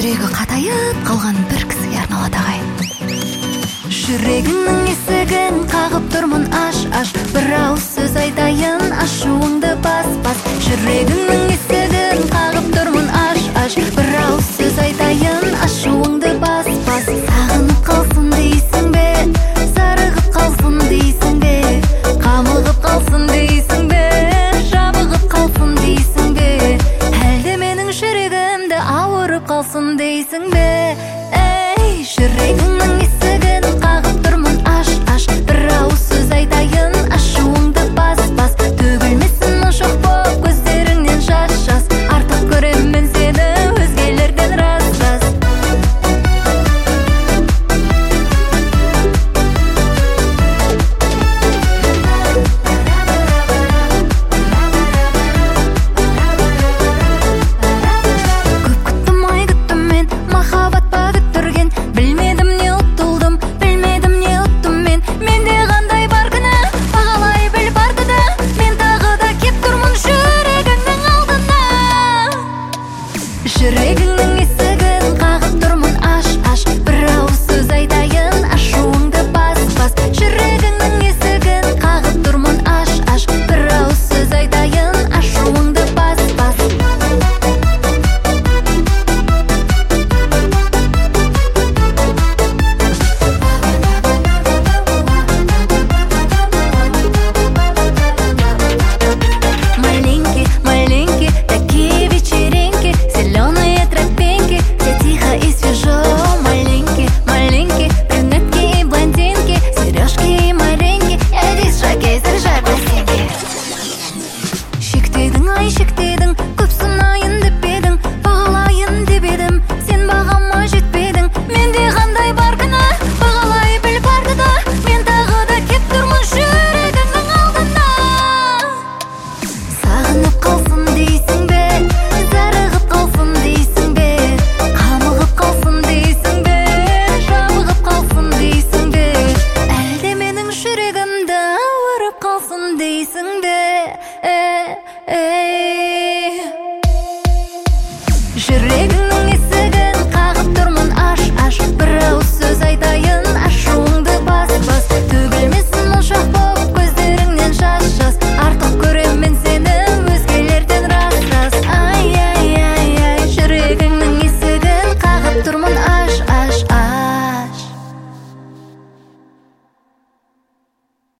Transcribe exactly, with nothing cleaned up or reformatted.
жүрегі қатайып қалған бір кісіге арналады ағайын. Жүрегіңнің есігін қағып тұрмын, аш, аш, бір ауыз сөз айтайын, ашуыңды бас, бас. Жүрегіңнің есігін қағып тұрмын, аш, аш, бір ауыз сөз айтайын, ашуыңды бас, бас. Сағынып қалсын дейсің бе, зарығып қалсын дейсің бе, қамығып қалсын дейсің бе, жабығып қалсын дейсің бе, әлде менің жүрегімді ауырып қалсын дейсің бе? Ей, жүрегіңнің есігін қағып тұрмын, аш, аш, бір ауыз сөз айтайын, ашуыңды бас, бас. Төгілмесін ұшық боп көздеріңнен жас, жас, артық көремін сені өзгелерден, рас, рас. Көп күттім, ай күттім мен, махаббат па күттірген, білмедім не ұттылдым, білмедім не ұттым мен. Менде қандай бар күні, бағалай біл барды да, мен тағы да кеп тұрмын жүрегіңнің алдына. Жүрегіңнің есігін қағып тұрмын, аш, аш, бір ауыз сөз айтайын, ашуыңды бас, бас. Жүрегіңнің есігін қағып тұрмын, аш, аш, бір ауыз сөз айтайын, ашуыңды бас, бас. Маленький, маленький, такие вечеринки, зеленые тропинки, все тихо и свежо. Маленький, маленький, брюнетки и блондинки, сережки и мареньки, эдис, жакей, заряжай пластинки. Шектедің, ай шектедің, көп сынайын деп едің, бағалайын деп едім, сен бағама жетпедің. Менде қандай бар күні, бағалай біл барды да, мен тағы да кеп тұрмын жүрегіңнің алдына. Сағынып қалсын дейсің бе, зарығып қалсын дейсің бе, қамығып қалсын дейсің бе, жабығып қалсын дейсің бе, әлде менің жүрегімді ауырып қалсын дейсің бе? Э, э